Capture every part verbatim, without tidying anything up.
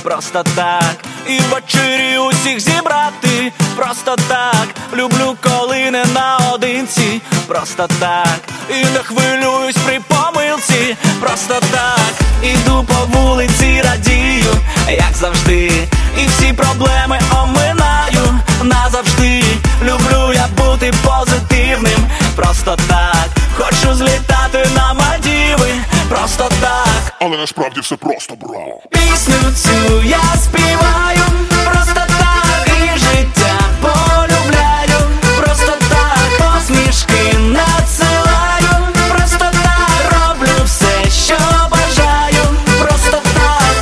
просто так. І ввечері усіх зібрати, просто так. Люблю, коли не наодинці, просто так. І не хвилююсь при помилці, просто так. Іду по вулиці, радію, як завжди, і всі проблеми оминаю назавжди. Люблю я бути позитивним, просто так. Хочу злітати на Мальдіви, просто так. Але насправді все просто, бро. Пісню цю я співаю, просто так. І життя полюбляю, просто так. Посмішки надсилаю, просто так. Роблю все, що бажаю, просто так.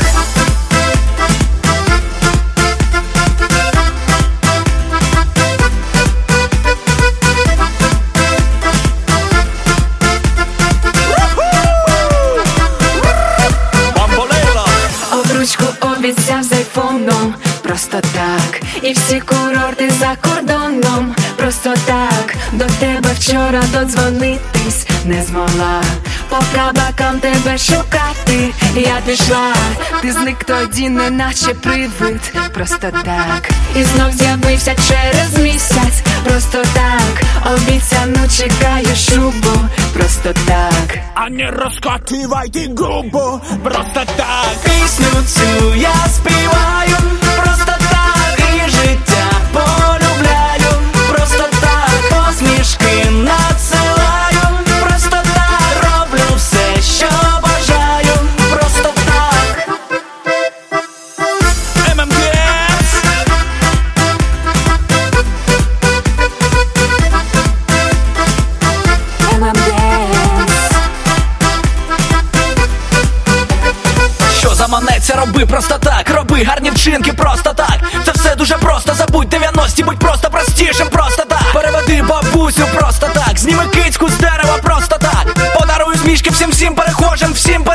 Обручку обіцяв з айфоном, просто так. І всі курорти за кордоном, просто так. До тебе вчора додзвонитись не змогла. По кабакам тебе шукати я пішла. Ти зник тоді, неначе привид, просто так. І знов з'явився через місяць, просто так. Обіцяну чекаю шубу, просто так. А не розкативайте губу, просто так. Пісню цю я співаю, просто так. І життя полюбляю, просто так. Посмішки надсилаю, просто так. Роблю все, що бажаю, просто так. ем ем ді ес. ем ем ді ес. Що заманеться, роби просто так. Роби гарні вчинки просто так. Це все дуже просто, забудь дев'яності, будь просто простішим, просто так. Переведи бабусю просто так. Зніми кицьку з дерева просто так. Подаруй усмішки всім всім перехожим, всім перехожим.